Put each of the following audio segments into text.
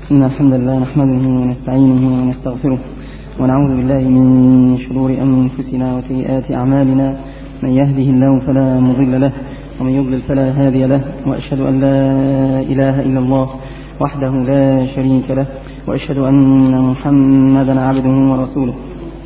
إن الحمد لله نحمده ونستعينه ونستغفره ونعوذ بالله من شرور أنفسنا وسيئات أعمالنا. من يهده الله فلا مضل له ومن يضلل فلا هادي له، وأشهد أن لا إله إلا الله وحده لا شريك له، وأشهد أن محمدا عبده ورسوله.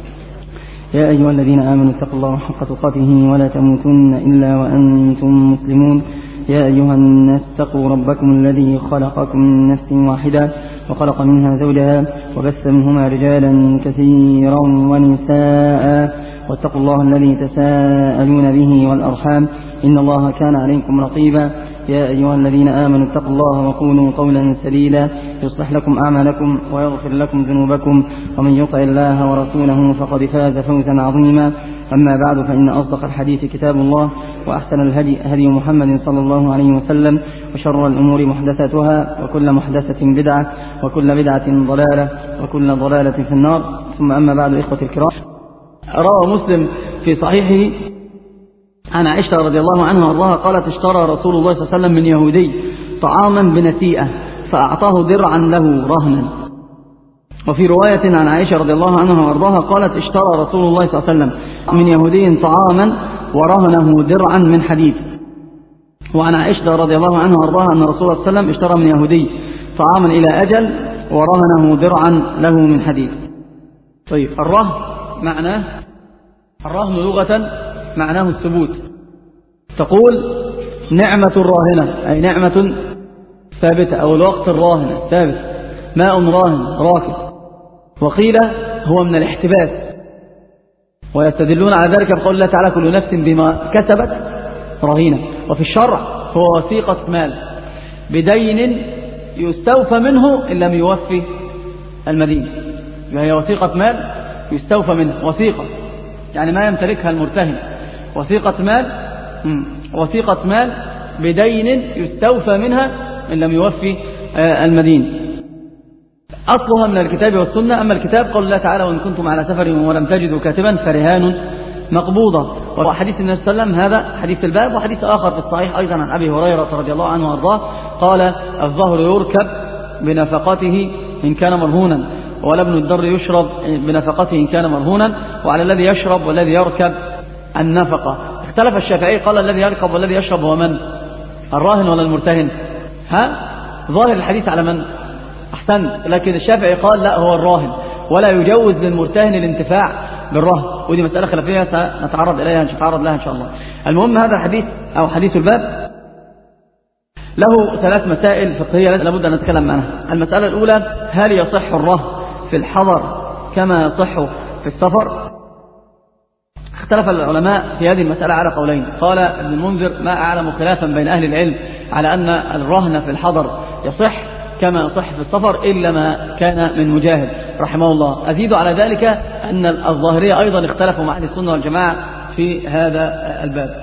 يا أيها الذين آمنوا اتقوا الله حق تقاته ولا تموتن إلا وأنتم مسلمون. يا أيها الناس اتقوا ربكم الذي خلقكم من نفس واحدة وخلق منها زوجها وبث منهما رجالا كثيرا ونساء، واتقوا الله الذي تساءلون به والأرحام إن الله كان عليكم رقيبا. يا أيها الذين آمنوا اتقوا الله وقولوا قولا سديدا يصلح لكم أعمالكم ويغفر لكم ذنوبكم، ومن يطع الله ورسوله فقد فاز فوزا عظيما. أما بعد، فإن أصدق الحديث كتاب الله، وأحسن الهدي هدي محمد صلى الله عليه وسلم، وشر الأمور محدثاتها، وكل محدثة بدعة، وكل بدعة ضلالة، وكل ضلالة في النار. ثم أما بعد، إخوة الكرام، روى مسلم في صحيحه عن عائشة رضي الله عنها وارضاها قالت: اشترى رسول الله صلى الله عليه وسلم من يهودي طعاما بنسيئة فأعطاه درعا له رهنا. وفي رواية عن عائشة رضي الله عنها وارضاها قالت: اشترى رسول الله صلى الله عليه وسلم من يهودي طعاما ورهنه درعا من حديد. وعن عائشة رضي الله عنها وارضاها أن رسول الله صلى الله عليه وسلم اشترى من يهودي طعاما إلى أجل ورهنه درعا له من حديد. طيب، الرهن معناه، الرهن لغة معناه الثبوت. تقول نعمة الراهنة أي نعمة ثابتة، أو الوقت الراهن ثابت، ماء راهن راكد. وقيل هو من الاحتباس، ويستدلون على ذلك بقول الله تعالى: كل نفس بما كسبت رهينة. وفي الشرع هو وثيقة مال بدين يستوفى منه إن لم يوفي المدين. هي وثيقة مال يستوفى منه، وثيقة يعني ما يمتلكها المرتهن، وثيقة مال بدين يستوفى منها إن لم يوفي المدين. أصلها من الكتاب والسنة. أما الكتاب قول الله تعالى: وإن كنتم على سفر ولم تجدوا كاتبا فرهان مقبوضة. وحديث النبي صلى الله عليه وسلم هذا حديث الباب. وحديث آخر في الصحيح أيضا عن أبي هريرة رضي الله عنه وارضاه قال: الظهر يركب بنفقته إن كان مرهونا، ولبن الدر يشرب بنفقته إن كان مرهونا، وعلى الذي يشرب والذي يركب النفقة. اختلف الشافعي، قال: الذي يركب والذي يشرب هو من؟ الراهن ولا المرتهن؟ ظاهر الحديث على من؟ أحسن. لكن الشافعي قال: لا، هو الراهن، ولا يجوز للمرتهن الانتفاع بالرهن. ودي مسألة خلافية سنتعرض إليها، نتعرض لها إن شاء الله. المهم، هذا الحديث أو حديث الباب له 3 مسائل فقهية لابد أن نتكلم عنها. المسألة الأولى: هل يصح الرهن في الحضر كما يصح في السفر؟ اختلف العلماء في هذه المسألة على قولين. قال ابن المنذر: ما أعلم خلافا بين أهل العلم على أن الرهن في الحضر يصح كما يصح في السفر إلا ما كان من مجاهد رحمه الله. أزيد على ذلك أن الظاهرية أيضا اختلفوا مع أهل السنة والجماعة في هذا الباب.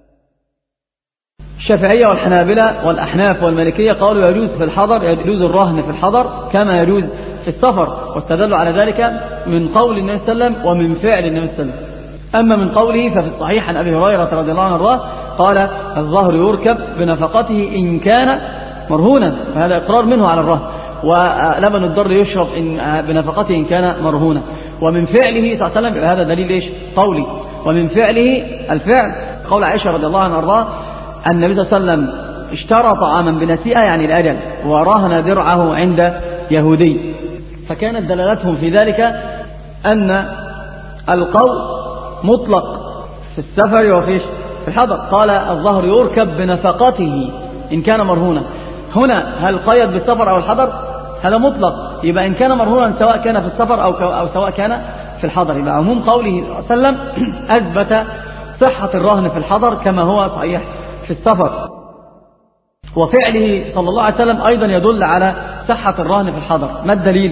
الشافعية والحنابلة والأحناف والمالكية قالوا يجوز في الحضر، يجوز الرهن في الحضر كما يجوز في السفر، واستدلوا على ذلك من قول النبي صلى الله عليه وسلم ومن فعل النبي صلى الله عليه وسلم. أما من قوله ففي الصحيح عن أبي هريرة رضي الله عنه قال: الظهر يركب بنفقته إن كان مرهونا، فهذا إقرار منه على الرهن. ولبن الضر يشرب بنفقته إن كان مرهونا. ومن فعله صلى الله عليه وسلم، هذا دليل إيش؟ قولي. ومن فعله الفعل، قول عائشة رضي الله عنها أن النبي صلى الله عليه وسلم اشترى طعاما بنسيئة يعني الأجل، ورهن درعه عند يهودي. فكانت دلالتهم في ذلك أن القول مطلق في السفر وفي الحضر. قال: الظهر يركب بنفقته إن كان مرهونا. هنا هل قيد بالسفر أو الحضر؟ هذا مطلق، يبقى إن كان مرهونا سواء كان في السفر أو سواء كان في الحضر. يبقى عموم قوله صلى الله عليه وسلم أثبت صحة الرهن في الحضر كما هو صحيح في السفر. وفعله صلى الله عليه وسلم أيضا يدل على صحة الرهن في الحضر. ما الدليل؟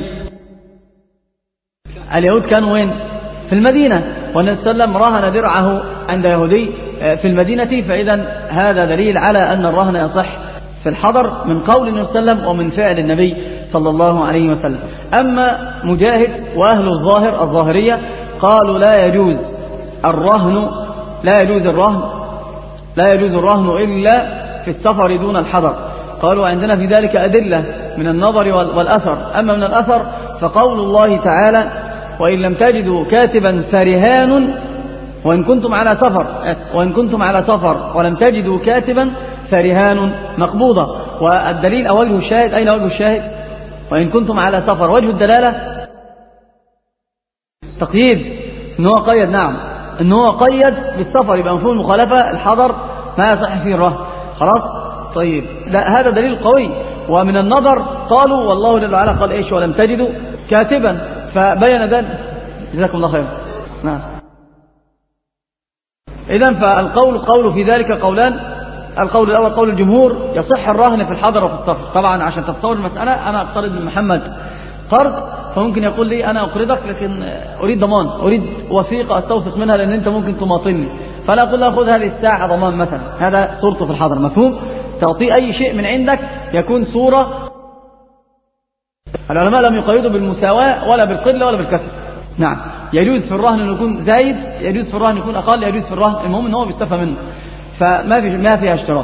اليهود كانوا وين؟ في المدينة، والنبي صلى الله عليه وسلم رهن درعه عند يهودي في المدينة. فإذا هذا دليل على أن الرهن يصح في الحضر من قول النبي صلى الله عليه وسلم ومن فعل النبي صلى الله عليه وسلم. أما مجاهد وأهل الظاهر الظاهرية قالوا لا يجوز الرهن إلا في السفر دون الحضر. قالوا عندنا في ذلك أدلة من النظر والأثر. أما من الأثر فقول الله تعالى وإن لم تجدوا كاتبا فرهان وإن كنتم على سفر ولم تجدوا كاتبا فرهان مقبوضة. والدليل أو وجه الشاهد، أين وجه الشاهد؟ وإن كنتم على سفر، وجه الدلالة تقييد، إنه قيد، نعم إنه قيد بالسفر، يبقى مفهوم المخالفة الحضر ما يصح فيه الرهن. خلاص طيب، هذا دليل قوي. ومن النظر قالوا والله جل وعلا قال إيش؟ ولم تجدوا كاتبا، فبين ذلك. جزاكم الله خير. نعم. إذن فالقول في ذلك قولان. القول الأول قول الجمهور يصح الرهن في الحضر وفي السفر. طبعا عشان تتصور المسألة، أنا أقترض من محمد قرض، فممكن يقول لي أنا أقرضك لكن أريد ضمان، أريد وثيقة أستوثق منها لأن أنت ممكن تماطلني، فلا أقول له خذ هذه الساعة ضمان مثلا. هذا صورته في الحضر، مفهوم؟ تعطيه أي شيء من عندك يكون صورة. العلماء لم يقيدوا بالمساواة ولا بالقلة ولا بالكسر. نعم، يجوز في الرهن أن يكون زايد، يجوز في الرهن أن يكون أقل، يجوز في الرهن، المهم أنه بيستفى منه، فما فيها اشتراط.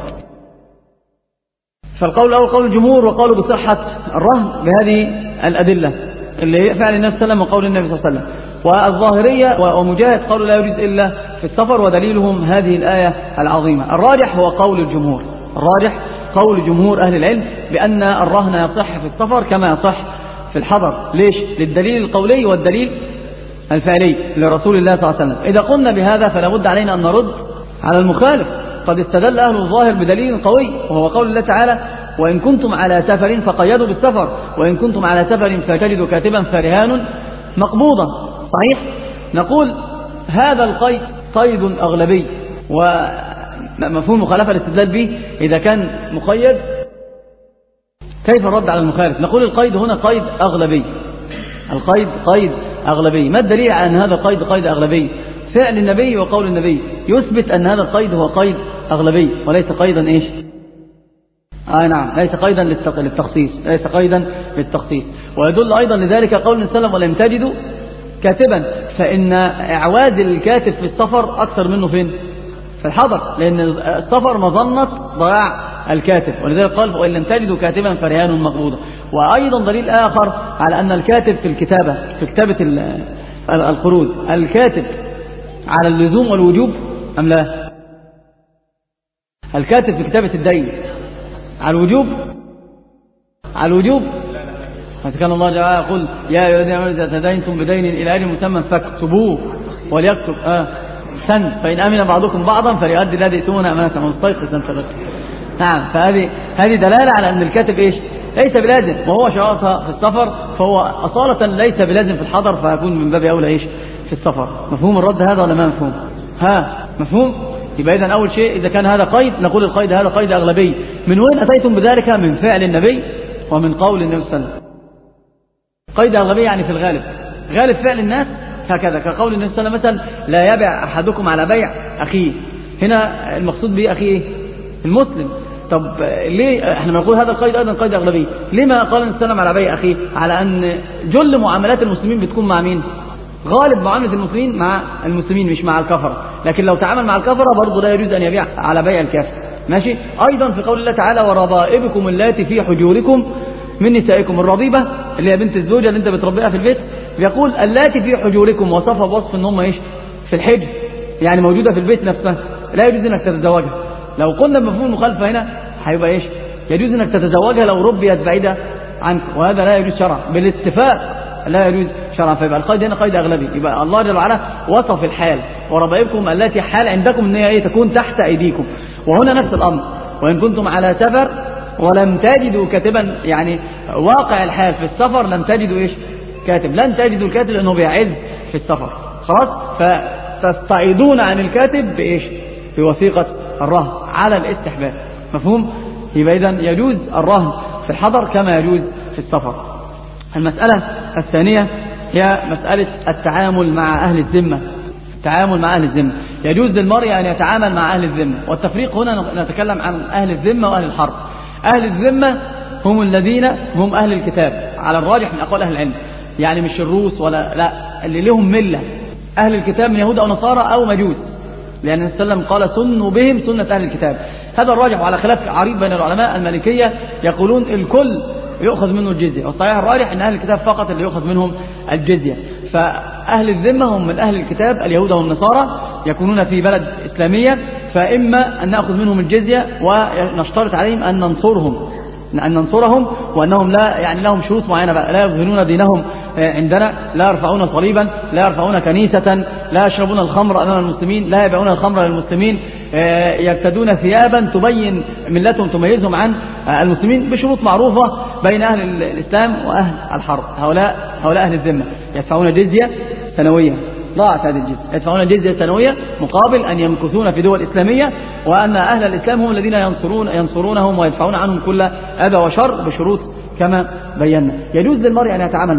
فالقول الأول قول الجمهور، وقالوا بصحة الرهن بهذه الأدلة اللي هي فعل النبي صلى الله عليه وسلم وقول النبي صلى الله عليه وسلم. والظاهرية ومجاهد قالوا لا يجوز إلا في السفر، ودليلهم هذه الآية العظيمة. الراجح هو قول الجمهور، الراجح قول جمهور أهل العلم بأن الرهن يصح في السفر كما يصح في الحضر. ليش؟ للدليل القولي والدليل الفعلي لرسول الله صلى الله عليه وسلم. إذا قلنا بهذا فلا بد علينا أن نرد على المخالف. قد استدل أهل الظاهر بدليل قوي، وهو قول الله تعالى وإن كنتم على سفر فقيدوا بالسفر، وإن كنتم على سفر فتجدوا كاتبا فرهان مقبوضة. صحيح؟ نقول هذا القيد قيد أغلبي، ومفهوم مخالفة الاستدلال به إذا كان مقيد. كيف الرد على المخالف؟ نقول القيد هنا قيد أغلبي، القيد قيد أغلبي. ما الدليل على أن هذا قيد أغلبي؟ فعل النبي وقول النبي يثبت أن هذا القيد هو قيد أغلبي وليس قيدا إيش؟ نعم، ليس قيدا للتخصيص، ليس قيدا للتخصيص. ويدل أيضا لذلك قول النبي صلى الله عليه وسلم ولم تجدوا كاتبا، فإن إعواد الكاتب في السفر أكثر منه فين؟ في الحضر، لأن السفر مظنة ضياع الكاتب، ولذلك قال وإن لم تجدوا كاتبا فرهان مقبوضة. وأيضا دليل آخر على أن الكاتب في الكتابة، في كتابة القروض، الكاتب على اللزوم والوجوب أم لا؟ الكاتب في كتابة الدين على الوجوب، على الوجوب. كان الله جل يقول يا أيها الذين آمنوا إذا تداينتم بدين إلى أجل مسمى فاكتبوه وليكتب سن، فإن أمن بعضكم بعضا فليؤدي الذي ائتمن أمانته مستيقظا صدقا. نعم، فهذه دلالة على أن الكاتب إيش؟ ليس بلازم، وهو شرطها في السفر، فهو أصالة ليس بلازم في الحضر، فيكون من باب أولى إيش؟ في السفر. مفهوم الرد هذا ولا ما مفهوم؟ مفهوم؟ يبقى إذن أول شيء إذا كان هذا قيد نقول القيد هذا قيد أغلبي. من وين أتيتم بذلك؟ من فعل النبي ومن قول النبي صلى الله عليه وسلم. قيد أغلبي يعني في الغالب، غالب فعل الناس هكذا، كقول النبي صلى الله عليه وسلم مثلا لا يبيع أحدكم على بيع أخيه. هنا المقصود به أخيه المسلم. طب ليه احنا بنقول هذا القيد أيضا قيد أغلبي؟ لما قال النبي صلى الله عليه وسلم على بيع أخيه؟ على أن جل معاملات المسلمين بتكون مع مين؟ غالب معاملة المسلمين مع المسلمين مش مع الكفرة، لكن لو تعامل مع الكفرة برضه لا يجوز أن يبيع على بيع الكافر. ماشي؟ أيضا في قول الله تعالى وربائبكم اللاتي في حجوركم من نسائكم. الربيبة اللي هي بنت الزوجة اللي انت بتربيها في البيت، بيقول اللاتي في حجوركم، وصفها بوصف ان هم ايش؟ في الحجر، يعني موجودة في البيت نفسها، لا يجوز انك تتزوجها. لو قلنا بمفهوم المخالفة هنا هيبقى ايش؟ يجوز انك تتزوجها لو ربيت بعيدة عنك، وهذا لا يجوز شرعا، بالاتفاق لا يجوز شرعا. فيبقى القيد هنا قيد أغلبي. يبقى الله جل وعلا وصف الحال وربائبكم التي حال عندكم ان هي ايه؟ تكون تحت ايديكم. وهنا نفس الامر وان كنتم على سفر ولم تجدوا كاتبا، يعني واقع الحال في السفر لم تجدوا ايش؟ كاتب. لن تجدوا الكاتب لانه بيعز في السفر، خلاص، فتستعيدون عن الكاتب بايش؟ بوثيقة الرهن على الاستحباب. مفهوم؟ يبقى اذا يجوز الرهن في الحضر كما يجوز في السفر. المسألة الثانية هي مسألة التعامل مع أهل الذمة. التعامل مع أهل الذمة، يجوز للمرء أن يتعامل مع أهل الذمة. والتفريق هنا نتكلم عن أهل الذمة وأهل الحرب. أهل الذمة هم الذين هم أهل الكتاب على الراجح من أقوال أهل العلم، يعني مش الروس ولا لا، اللي لهم ملة. أهل الكتاب من يهود أو نصارى أو مجوس، لأن النبي صلى الله عليه وسلم قال سنوا بهم سنة أهل الكتاب. هذا الراجح، وعلى خلاف عريض بين العلماء. المالكية يقولون الكل يؤخذ منه الجزية، والصحيح الراجح أن أهل الكتاب فقط اللي يؤخذ منهم الجزية. فأهل الذمة هم من أهل الكتاب اليهود والنصارى يكونون في بلد إسلامية، فإما أن نأخذ منهم الجزية ونشترط عليهم أن ننصرهم وأنهم لا يعني لهم شروط معينة بقى، لا يظهرون دينهم عندنا، لا يرفعون صليبا، لا يرفعون كنيسة، لا يشربون الخمر أمام المسلمين، لا يبيعون الخمر للمسلمين، يرتدون ثيابا تبين ملتهم تميزهم عن المسلمين بشروط معروفة بين أهل الإسلام وأهل الحرب. هؤلاء أهل الذمة يدفعون جزية سنوية، ضاعت هذه الجزية، يدفعون جزية سنوية مقابل أن يمكثون في دول إسلامية، وأن أهل الإسلام هم الذين ينصرونهم ويدفعون عنهم كل أذى وشر بشروط كما بينا. يجوز للمرء أن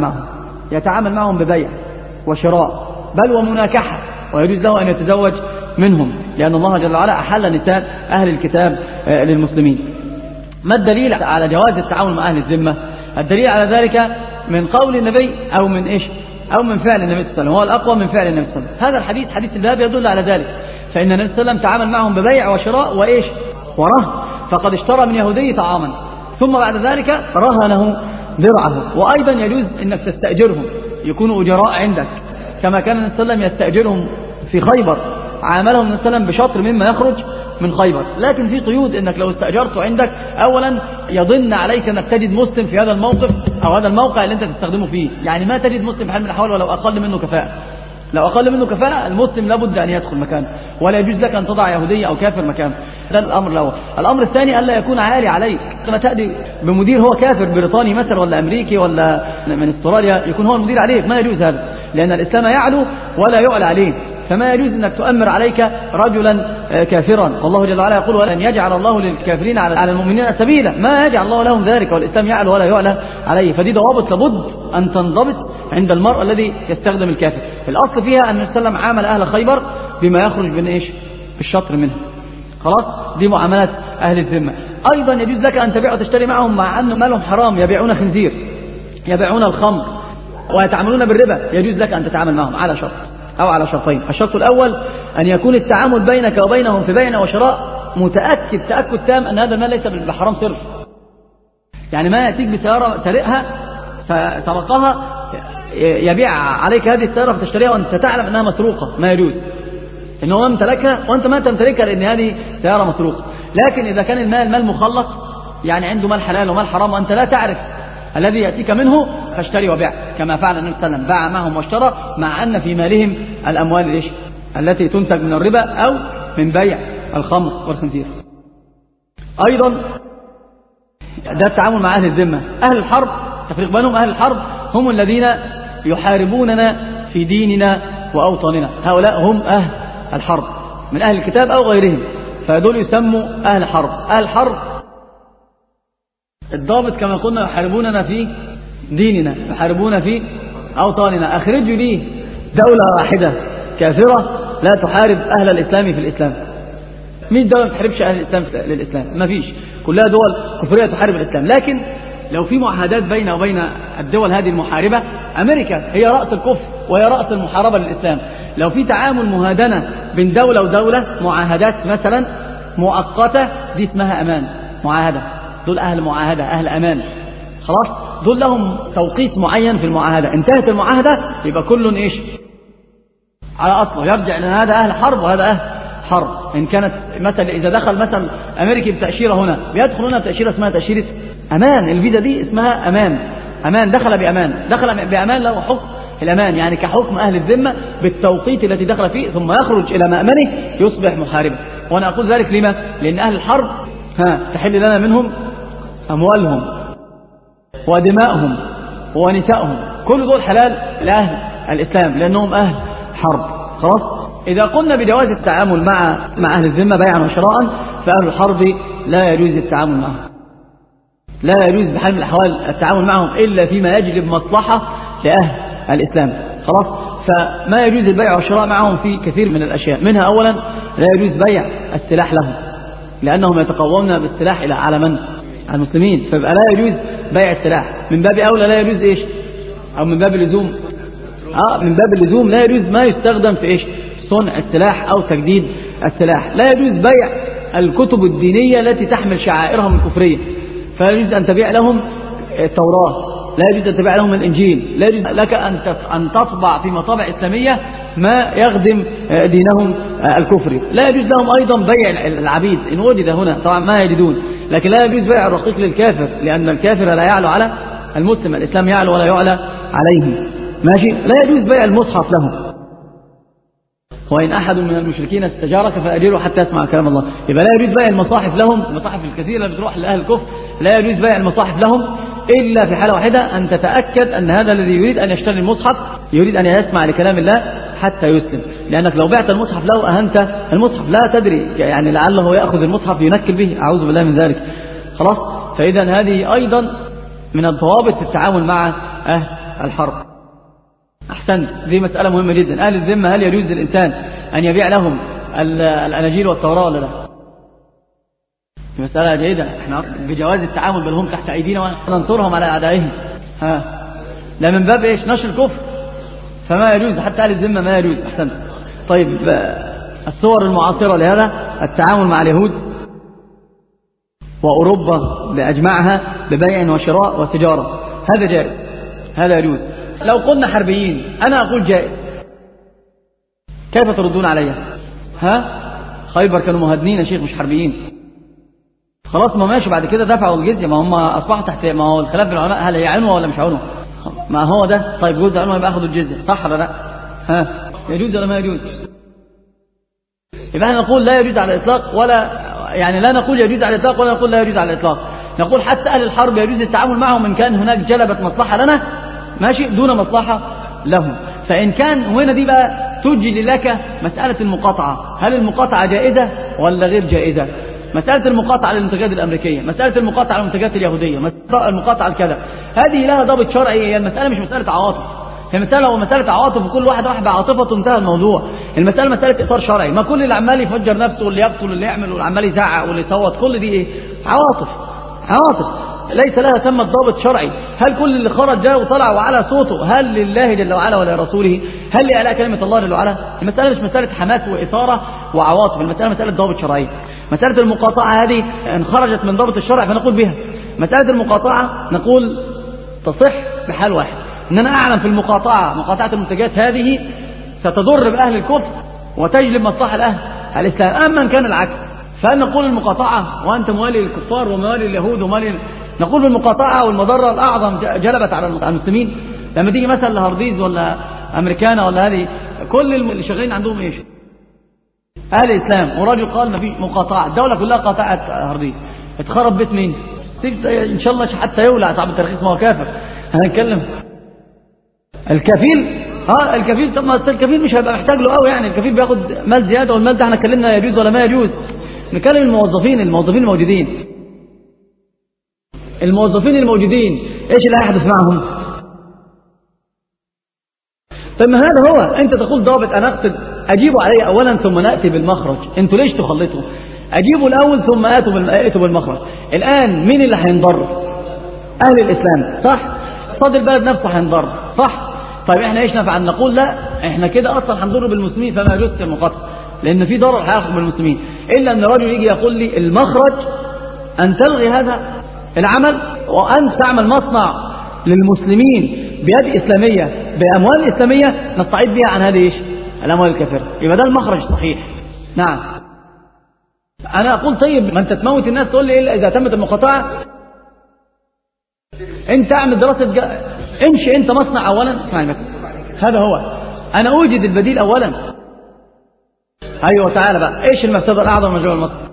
يتعامل معهم ببيع وشراء بل ومناكحة، ويجوز له أن يتزوج منهم، لأن الله جل وعلا أحل نساء أهل الكتاب للمسلمين. ما الدليل على جواز التعامل مع أهل الذمة؟ الدليل على ذلك من قول النبي أو من إيش؟ أو من فعل النبي صلى الله عليه وسلم، هو الأقوى من فعل النبي صلى الله عليه وسلم. هذا الحديث حديث الباب يدل على ذلك، فإن النبي صلى الله عليه وسلم تعامل معهم ببيع وشراء وإيش؟ ورهن، فقد اشترى من يهودي طعاما ثم بعد ذلك رهنه درعه. وأيضا يجوز أنك تستأجرهم يكونوا أجراء عندك، كما كان النبي صلى الله عليه وسلم يستأجرهم في خيبر، عاملهم النبي صلى الله عليه وسلم بشطر مما يخرج من خيبر، لكن في قيود، انك لو استأجرته عندك اولا يظن عليك انك تجد مسلم في هذا الموقف او هذا الموقع اللي انت تستخدمه فيه، يعني ما تجد مسلم بحال من الاحوال ولو اقل منه كفاءة. لو اقل منه كفاءة المسلم لابد ان يدخل مكانه، ولا يجوز لك ان تضع يهودي او كافر مكانه. ده الامر الاول. الامر الثاني الا يكون عالي عليك، كما تأتي بمدير هو كافر بريطاني مثلا ولا امريكي ولا من استراليا يكون هو المدير عليك، ما يجوز هذا، لان الاسلام يعلو ولا يعلى عليه، فما يجوز أنك تؤمر عليك رجلا كافرا. والله جل وعلا يقول ولن يجعل الله للكافرين على المؤمنين سبيلا، ما يجعل الله لهم ذلك، والإسلام يعلو ولا يعلى عليه. فدي ضوابط لابد أن تنضبط عند المرء الذي يستخدم الكافر. الأصل فيها أن النبي صلى الله عليه وسلم عامل أهل خيبر بما يخرج من إيش؟ بالشطر منه. خلاص، دي معاملات أهل الذمة. أيضا يجوز لك أن تبيع وتشتري معهم مع أنه مالهم حرام، يبيعون خنزير، يبيعون الخمر، ويتعاملون بالربا، يجوز لك أن تتعامل معهم على شرط أو على شرطين. الشرط الأول أن يكون التعامل بينك وبينهم في بيع وشراء تأكد تام أن هذا المال ليس بحرام صرف، يعني ما يأتيك بسيارة سرقها فسرقها يبيع عليك هذه السيارة فتشتريها وأنت تعلم أنها مسروقة، ما يجوز، إنه ما امتلكها وأنت ما تمتلكها لأن هذه سيارة مسروقة. لكن إذا كان المال مال مخلط، يعني عنده مال حلال ومال حرام وأنت لا تعرف الذي يأتيك منه، فاشتري وبيع، كما فعل النبي صلى الله عليه وسلم، باع معهم واشترى، مع أن في مالهم الأموال إيش؟ التي تنتج من الربا أو من بيع الخمر والخنزير. أيضا ده التعامل مع أهل الذمة. أهل الحرب، تفريق بينهم، أهل الحرب هم الذين يحاربوننا في ديننا وأوطاننا، هؤلاء هم أهل الحرب من أهل الكتاب أو غيرهم، فدول يسموا أهل حرب. أهل الحرب الضابط كما قلنا يحاربوننا في ديننا، يحاربون في أوطاننا. أخرجوا لي دولة واحدة كافرة لا تحارب أهل الإسلام في الإسلام. مين دولة ما تحاربش أهل الإسلام للإسلام؟ ما فيش، كلها دول كفرية تحارب الإسلام. لكن لو في معاهدات بين وبين الدول هذه المحاربة، أمريكا هي رأس الكفر وهي رأس المحاربة للإسلام. لو في تعامل مهادنة بين دولة ودولة، معاهدات مثلا مؤقتة، دي اسمها أمان، معاهدة، دول أهل معاهدة، أهل أمان، خلاص، دول لهم توقيت معين في المعاهدة، انتهت المعاهدة يبقى كل إيش؟ على أصله، يرجع لأن هذا أهل حرب وهذا أهل حرب. إن كانت مثلا إذا دخل مثلا أمريكي بتأشيرة هنا، بيدخل هنا بتأشيرة اسمها تأشيرة أمان، الفيزا دي اسمها أمان، دخل بأمان له حكم الأمان، يعني كحكم أهل الذمة بالتوقيت التي دخل فيه، ثم يخرج إلى مأمنه يصبح محاربا. وأنا أقول ذلك لما؟ لأن أهل الحرب تحل لنا منهم أموالهم ودماءهم ونسائهم، كل دول حلال لأهل الإسلام لأنهم أهل حرب. خلاص، إذا قلنا بجواز التعامل مع أهل الذمة بيعا وشراء، فأهل الحرب لا يجوز التعامل معهم، لا يجوز بحال من الأحوال التعامل معهم إلا فيما يجلب مصلحة لأهل الإسلام. خلاص، فما يجوز البيع والشراء معهم في كثير من الأشياء، منها أولا لا يجوز بيع السلاح لهم، لأنهم يتقومون بالسلاح على من؟ المسلمين، فبقى لا يجوز بيع السلاح. من باب أولى لا يجوز إيش؟ أو من باب اللزوم، من باب اللزوم لا يجوز ما يستخدم في إيش؟ صنع السلاح أو تجديد السلاح. لا يجوز بيع الكتب الدينية التي تحمل شعائرهم الكفرية، فلا يجوز أن تبيع لهم التوراة، لا يجوز أن تبيع لهم الإنجيل، لا يجوز لك أن تطبع في مطابع إسلامية ما يخدم دينهم الكفري، لا يجوز لهم أيضا بيع العبيد إن وجد هنا، طبعا ما يجدون، لكن لا يجوز بيع الرقيق للكافر، لأن الكافر لا يعلو على المسلم، الإسلام يعلو ولا يعلى عليه. ماشي. لا يجوز بيع المصحف لهم، وإن أحد من المشركين استجارك فأجره حتى يسمع كلام الله. يبقى لا يجوز بيع المصاحف لهم، المصاحف الكثيرة اللي بتروح لأهل الكفر لا يجوز بيع المصاحف لهم إلا في حالة واحدة، أن تتأكد أن هذا الذي يريد أن يشتري المصحف يريد أن يسمع لكلام الله حتى يسلم، لأنك لو بعت المصحف له أهنت المصحف، لا تدري يعني لعله يأخذ المصحف ينكل به، أعوذ بالله من ذلك. خلاص. فإذا هذه أيضا من الضوابط في التعامل مع أهل الحرب. أحسنت، دي مسألة مهمة جدا. أهل الذمة هل يجوز للإنسان أن يبيع لهم الأناجيل والتوراة ولا لا؟ مسألة جيدة، احنا بجواز التعامل، بل هم تحت أيدينا وننصرهم على أعدائهم. لا من باب إيش؟ نشر الكفر، فما يجوز حتى أهل الذمة ما يجوز. أحسنت. طيب الصور المعاصرة لهذا التعامل مع اليهود وأوروبا بأجمعها ببيع وشراء وتجارة، هذا جائز، هذا يجوز. لو قلنا حربيين، أنا أقول جائز، كيف تردون عليها؟ خيبر كانوا مهدنين يا شيخ مش حربيين. خلاص ما ماشي، بعد كده دفعوا الجزية، ما هم أصبحوا تحت، ما هو الخلاف بين العلماء هل يعنوا ولا مش يعنوا؟ ما هو ده. طيب جزء عنوا يبقى أخذوا الجزية، صح ولا لا؟ يجوز ولا ما يجوز؟ يبقى نقول لا يجوز على الإطلاق، ولا يعني لا نقول يجوز على الإطلاق ولا نقول لا يجوز على الإطلاق. نقول حتى أهل الحرب يجوز التعامل معهم إن كان هناك جلبت مصلحة لنا، ماشي، دون مصلحة لهم. فإن كان هنا دي بقى تجي لك مسألة المقاطعة، هل المقاطعة جائزة ولا غير جائزة؟ مسألة المقاطعة للمنتجات الأمريكية، مسألة المقاطعة للمنتجات اليهودية، مسألة المقاطعة الكذا، هذه لها ضابط شرعي. هي المسألة مش مسألة عواطف، هي مسألة عواطف وكل واحد راح بعاطفته انتهى الموضوع. المسألة مسألة إطار شرعي، ما كل اللي عمال يفجر نفسه واللي يقتل واللي يعمل واللي عمال يزعق واللي يصوت، كل دي إيه؟ عواطف ليس لها ثمة ضابط شرعي. هل كل اللي خرج جاء وطلع وعلى صوته هل لله جل وعلا ولا رسوله؟ هل لإعلاء كلمة الله جل وعلا؟ المسألة مش مسألة حماس وإثارة وعواطف، المسألة مسألة ضابط شرعي. مسألة المقاطعة هذه إن خرجت من ضابط الشرع فنقول بها. مسألة المقاطعة نقول تصح بحال واحد، إن أنا أعلم في مقاطعة المنتجات هذه ستضر بأهل الكفر وتجلب مصلحة الأهل الإسلام. أما إن كان العكس فهل نقول المقاطعة وأنت موالي للكفار وموالي اليهود وموالي، نقول بالمقاطعة والمضرة الأعظم جلبت على المسلمين. لما تيجي مثلا لهارديز ولا أمريكانا ولا هذه، كل اللي شغالين عندهم إيش؟ أهل الإسلام، وراجل قال ما فيش مقاطعة، الدولة كلها قاطعت هارديز، اتخرب بيت مين؟ إن شاء الله حتى يولع صاحب الترخيص، ما هو كافر. هنتكلم الكفيل، الكفيل، طب ما الكفيل مش هيبقى محتاج له قوي يعني، الكفيل بياخد مال زيادة، والمال ده احنا اتكلمنا يجوز ولا ما يجوز. نتكلم الموظفين الموجودين، ايش اللي هيحدث معهم؟ طب ما هذا هو، انت تقول ضابط، انا اقصد اجيبوا عليه اولا ثم ناتي بالمخرج. انتوا ليش تخلطوا؟ اجيبوا الاول ثم اتوا بالمخرج. الان مين اللي هينضر؟ اهل الاسلام، صح؟ اقتصاد البلد نفسه هينضر، صح؟ طيب احنا ايش نفعل؟ نقول لا، احنا كده اصلا هنضر بالمسلمين، فما يجوز المقاطعه، لان في ضرر هيحصل بالمسلمين. الا ان رجل يجي يقول لي المخرج ان تلغي هذا العمل وان تعمل مصنع للمسلمين بيد اسلاميه باموال اسلاميه نستعيد بها عن هذه ايش؟ الاموال الكافره. يبقى ده المخرج صحيح. نعم. انا اقول طيب ما انت تموت الناس، تقول لي الا اذا تمت المقاطعه. انت اعمل دراسه انشئ انت مصنع اولا، اسمعني بس، هذا هو، انا اوجد البديل اولا. ايوه تعالى بقى، ايش المفسده الاعظم من جوه المصنع؟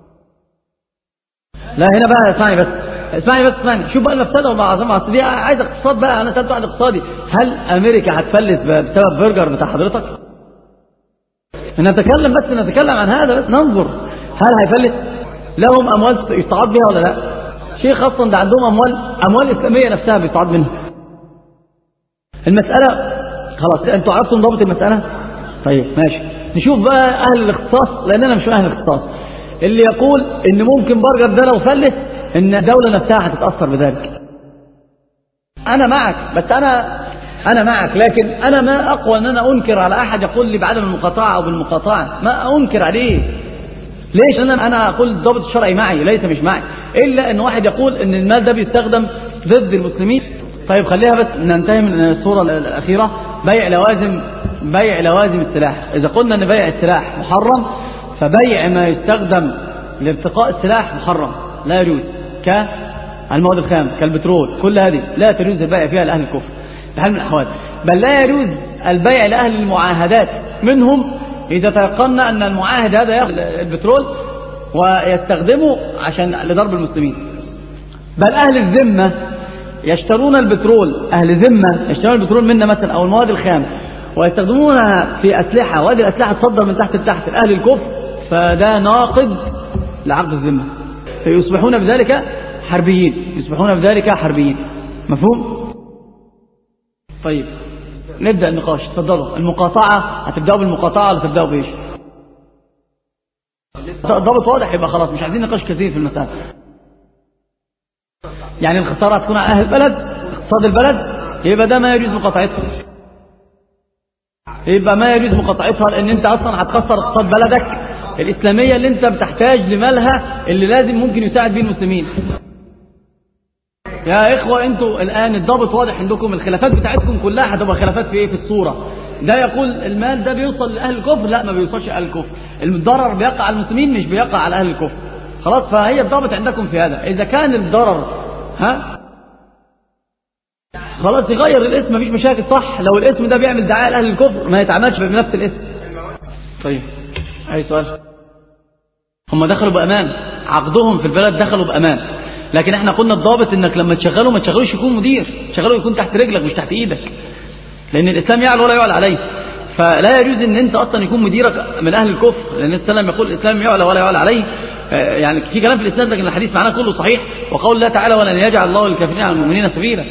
لا هنا بقى اسمعني، شوف بقى المفسده والاعظم، اصل دي عايز اقتصاد بقى، انا سالت واحد اقتصادي، هل امريكا هتفلس بسبب برجر بتاع حضرتك؟ نتكلم عن هذا بس، ننظر هل هيفلس؟ لهم اموال يستعاد بها ولا لا؟ شيخ اصلا ده عندهم اموال اسلاميه نفسها بيستعاد منها. المساله خلاص، انتوا عرفتوا ضابط المساله؟ طيب ماشي، نشوف بقى اهل الاختصاص، لان انا مش اهل الاختصاص، اللي يقول ان ممكن برجر ده لو فلس ان الدوله نفسها هتتاثر بذلك. انا معك، بس انا معك، لكن انا ما اقوى ان انا انكر على احد يقول لي بعدم المقاطعه او بالمقاطعه، ما انكر عليه. ليش؟ انا اقول الضابط الشرعي معي، ليس مش معي، الا ان واحد يقول ان المال ده بيستخدم ضد المسلمين. طيب خليها بس ننتهي من الصورة الأخيرة، بيع لوازم السلاح. إذا قلنا أن بيع السلاح محرم، فبيع ما يستخدم لارتقاء السلاح محرم، لا يجوز، كالمواد الخام، كالبترول، كل هذه لا تجوز البيع فيها لأهل الكفر بحال من الأحوال. بل لا يجوز البيع لأهل المعاهدات منهم إذا تيقنا أن المعاهد هذا يأخذ البترول ويستخدمه عشان لضرب المسلمين. بل أهل الذمة يشترون البترول، أهل ذمة يشترون البترول منا مثلا أو المواد الخام ويستخدمونها في أسلحة، وهذه الأسلحة تصدر من تحت لتحت أهل الكفر، فده ناقض لعقد الذمة، فيصبحون بذلك حربيين. مفهوم؟ طيب نبدأ النقاش. تفضلوا. المقاطعة، هتبدأوا بالمقاطعة ولا تبدأوا بإيش؟ ضابط واضح، يبقى خلاص مش عايزين نقاش كثير في المسألة. يعني الخسارة هتكون على أهل البلد، اقتصاد البلد، يبقى ده ما يجوز مقاطعتها، لأن أنت أصلا هتخسر اقتصاد بلدك الإسلامية اللي أنت بتحتاج لمالها، اللي لازم ممكن يساعد به المسلمين. يا إخوة أنتوا الآن الضابط واضح عندكم، الخلافات بتاعتكم كلها هتبقى خلافات في إيه؟ في الصورة. ده يقول المال ده بيوصل لأهل الكفر، لا ما بيوصلش لأهل الكفر، الضرر بيقع على المسلمين مش بيقع على أهل الكفر. خلاص، فهي الضابط عندكم في هذا. إذا كان الضرر خلاص يغير الاسم، مفيش مشاكل، صح. لو الاسم ده بيعمل دعاية لأهل الكفر ما يتعاملش بنفس الاسم. طيب أي سؤال؟ هم دخلوا بأمان، عقدهم في البلد دخلوا بأمان، لكن احنا قلنا الضابط انك لما تشغله ما تشغلوش يكون مدير، تشغله يكون تحت رجلك مش تحت ايدك، لان الاسلام يعلو ولا يعلى عليه. فلا يجوز ان انت اصلا يكون مديرك من اهل الكفر، لان الاسلام يقول الاسلام يعلى ولا يعلى عليه. يعني في كلام في الاسلام، لكن الحديث معناه كله صحيح. وقول الله تعالى ولن يجعل الله للكافرين على المؤمنين سبيلا.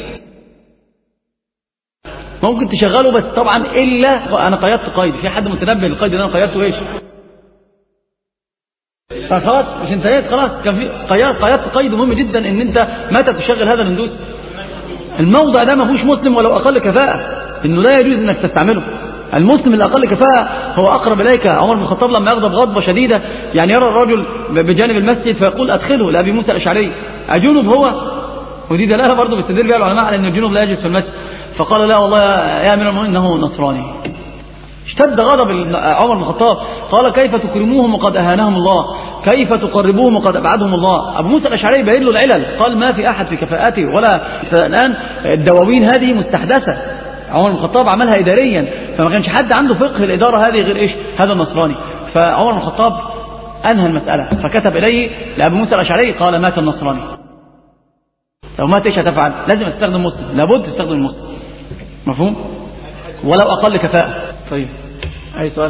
ممكن تشغله، بس طبعا الا انا قيدت قيد، في حد متنبه للقيد اللي انا قيدته ايش؟ فخلاص مش انتهيت، خلاص كان في قيدت قيد مهم جدا، ان انت متى تشغل هذا الهندوس. الموضع ده ما فيهوش مسلم ولو اقل كفاءة، انه لا يجوز انك تستعمله. المسلم الاقل كفاءة هو اقرب اليك. عمر بن الخطاب لما يغضب غضبة شديدة، يعني يرى الرجل بجانب المسجد فيقول ادخله، لأبي موسى الاشعري اجنب هو؟ ودي دلاله برضه بيستدل بها العلماء على ان الجنوب لا يجلس في المسجد. فقال لا والله يا امير المؤمنين انه نصراني. اشتد غضب عمر بن الخطاب، قال كيف تكرموهم وقد اهانهم الله، كيف تقربوهم وقد ابعدهم الله. ابو موسى الاشعري بين له العلل، قال ما في احد في كفاءته، ولا الان الدواوين هذه مستحدثه، عمر بن الخطاب عملها اداريا، فما كانش حد عنده فقه الاداره هذه غير ايش؟ هذا النصراني. فعمر بن الخطاب انهى المساله، فكتب اليه لابو موسى الاشعري قال مات النصراني. لو مات ايش هتفعل؟ لازم تستخدم مسلم، لابد تستخدم المسلم. مفهوم؟ ولو اقل كفاءه. طيب اي سؤال؟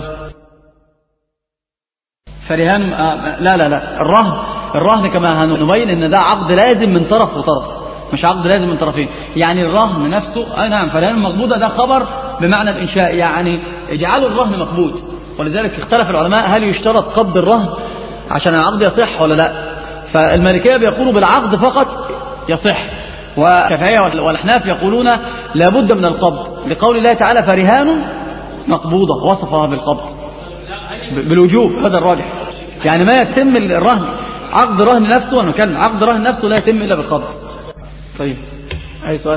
فرهان لا الرهن كما هنبين ان ده عقد لازم من طرف وطرف، مش عقد لازم من طرفين. يعني الرهن نفسه اي نعم، فرهان مقبوضه ده خبر بمعنى الانشاء، يعني اجعلوا الرهن مقبوض. ولذلك اختلف العلماء هل يشترط قبض الرهن عشان العقد يصح ولا لا. فالمالكيه بيقولوا بالعقد فقط يصح، والشافعيه والاحناف يقولون لابد من القبض، لقول الله تعالى فرهان مقبوضة، وصفها بالقبض بالوجوب، هذا الراجح. يعني ما يتم الرهن، عقد رهن نفسه، أنا كان عقد رهن نفسه لا يتم إلا بالقبض. طيب أي سؤال؟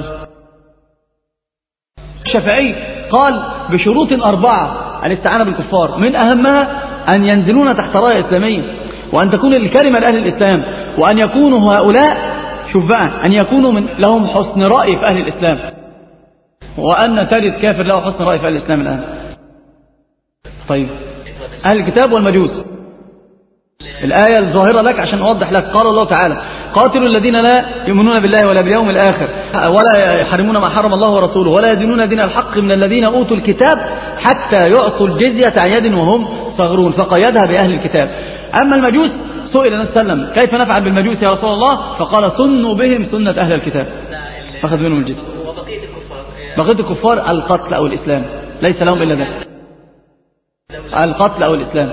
الشافعي قال بشروط 4 الاستعانة بالكفار، من أهمها أن ينزلون تحت راية إسلامية، وأن تكون الكلمة لأهل الإسلام، وأن يكونوا هؤلاء، شوف بقى، أن يكونوا لهم حسن رأي في أهل الإسلام، وأن تجد كافر له حسن رأي في الإسلام الآن. طيب أهل الكتاب والمجوس، الآية الظاهرة لك عشان أوضح لك. قال الله تعالى قاتلوا الذين لا يؤمنون بالله ولا باليوم الآخر ولا يحرمون ما حرم الله ورسوله ولا يدينون دين الحق من الذين أوتوا الكتاب حتى يعطوا الجزية عن يد وهم صغرون، فقيدها بأهل الكتاب. أما المجوس سئل النبي صلى الله عليه وسلم كيف نفعل بالمجوس يا رسول الله؟ فقال سنوا بهم سنة أهل الكتاب، فأخذ منهم الجزية. بقية الكفار القتل أو الإسلام، ليس لهم إلا ذلك، القتل أو الإسلام.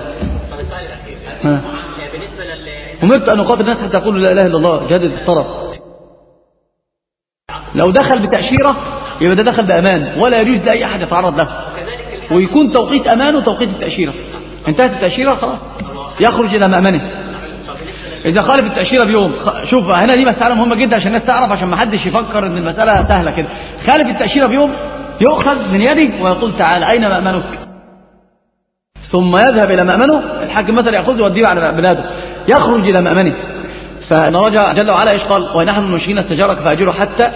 أمرت أن أقاتل الناس حتى يقولوا لا إله إلا الله، جدد الطرف. لو دخل بتأشيرة يبقى ده دخل بأمان، ولا يجوز لأي أحد يتعرض له، ويكون توقيت أمان وتوقيت التأشيرة. انتهت التأشيرة خلاص يخرج إلى مأمنه. إذا خالف التأشيرة بيوم، شوف هنا دي مسألة مهمة جدا عشان الناس تعرف، عشان ما حدش يفكر إن المسألة سهلة كده. خالف التأشيرة بيوم يؤخذ من يده ويقول تعالى أين مأمنك؟ ثم يذهب إلى مأمنه، الحاكم مثلا يأخذه ويوديه على بلاده، يخرج إلى مأمنه. فإن رجع جل وعلا إيش قال؟ ونحن نشينا استجارك فأجره حتى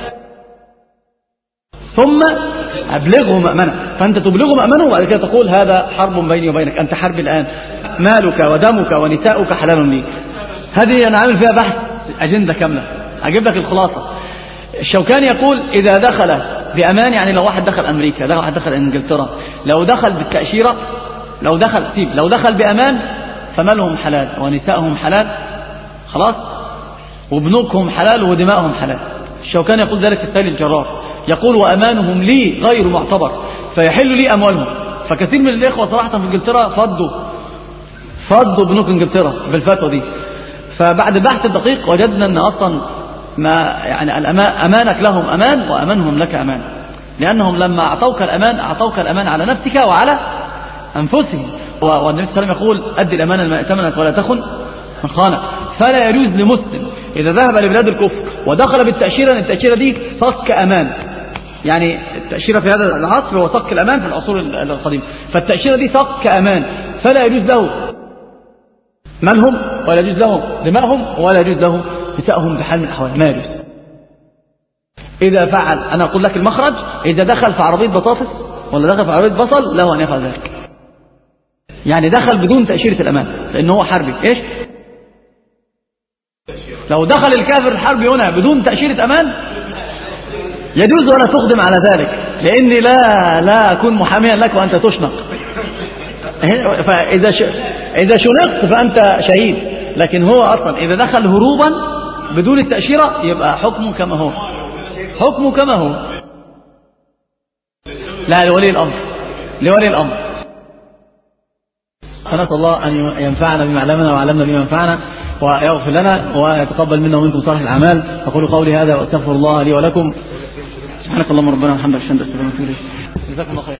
ثم أبلغه مأمنه. فأنت تبلغه مأمنه وبعد كده تقول هذا حرب بيني وبينك، أنت حرب الآن، مالك ودمك ونساؤك حلال لي. هذه أنا عامل فيها بحث أجندة كاملة، أجيب لك الخلاصة. الشوكاني يقول إذا دخل بأمان، يعني لو واحد دخل أمريكا، لو واحد دخل إنجلترا، لو دخل بالتأشيرة، لو دخل بأمان فمالهم حلال ونساؤهم حلال، خلاص، وبنوكهم حلال ودماءهم حلال. الشوكاني يقول ذلك في السيل الجرار، يقول وأمانهم لي غير معتبر فيحل لي أموالهم. فكثير من الإخوة صراحة في إنجلترا فضوا بنوك إنجلترا بالفتوى دي. فبعد البحث الدقيق وجدنا أن أصلا ما يعني أمانك لهم أمان وأمانهم لك أمان، لأنهم لما أعطوك الأمان على نفسك وعلى أنفسهم. والنبي صلى الله عليه وسلم يقول أدي الأمانة لمن ائتمنك ولا تخن من خانك. فلا يجوز لمسلم إذا ذهب لبلاد الكفر ودخل بالتأشيرة، التأشيرة دي صك أمان، يعني التأشيرة في هذا العصر هو صك الأمان في العصور القديمة، فالتأشيرة دي صك أمان، فلا يجوز له مالهم ولا يجوز له دماءهم ولا يجوز له نساءهم بحال من الأحوال، ما يجوز. إذا فعل، أنا أقول لك المخرج، إذا دخل في عربية بطاطس ولا دخل في عربية بصل له أن يفعل ذلك، يعني دخل بدون تأشيرة الأمان لأنه هو حربي. إيش؟ لو دخل الكافر الحربي هنا بدون تأشيرة أمان يجوز ولا تقدم على ذلك، لأني لا أكون محاميا لك وأنت تشنق. فإذا شنقت فأنت شهيد، لكن هو أصلا إذا دخل هروبا بدون التأشيرة يبقى حكمه كما هو. لا، لولي الأمر. فنسأل الله أن ينفعنا بما علمنا وعلمنا بما ينفعنا ويغفر لنا ويتقبل منا ومنكم صالح الأعمال. أقول قولي هذا وأستغفر الله لي ولكم. سبحانك اللهم ربنا وبحمدك، أشهد أن لا إله إلا أنت، جزاكم الله خير.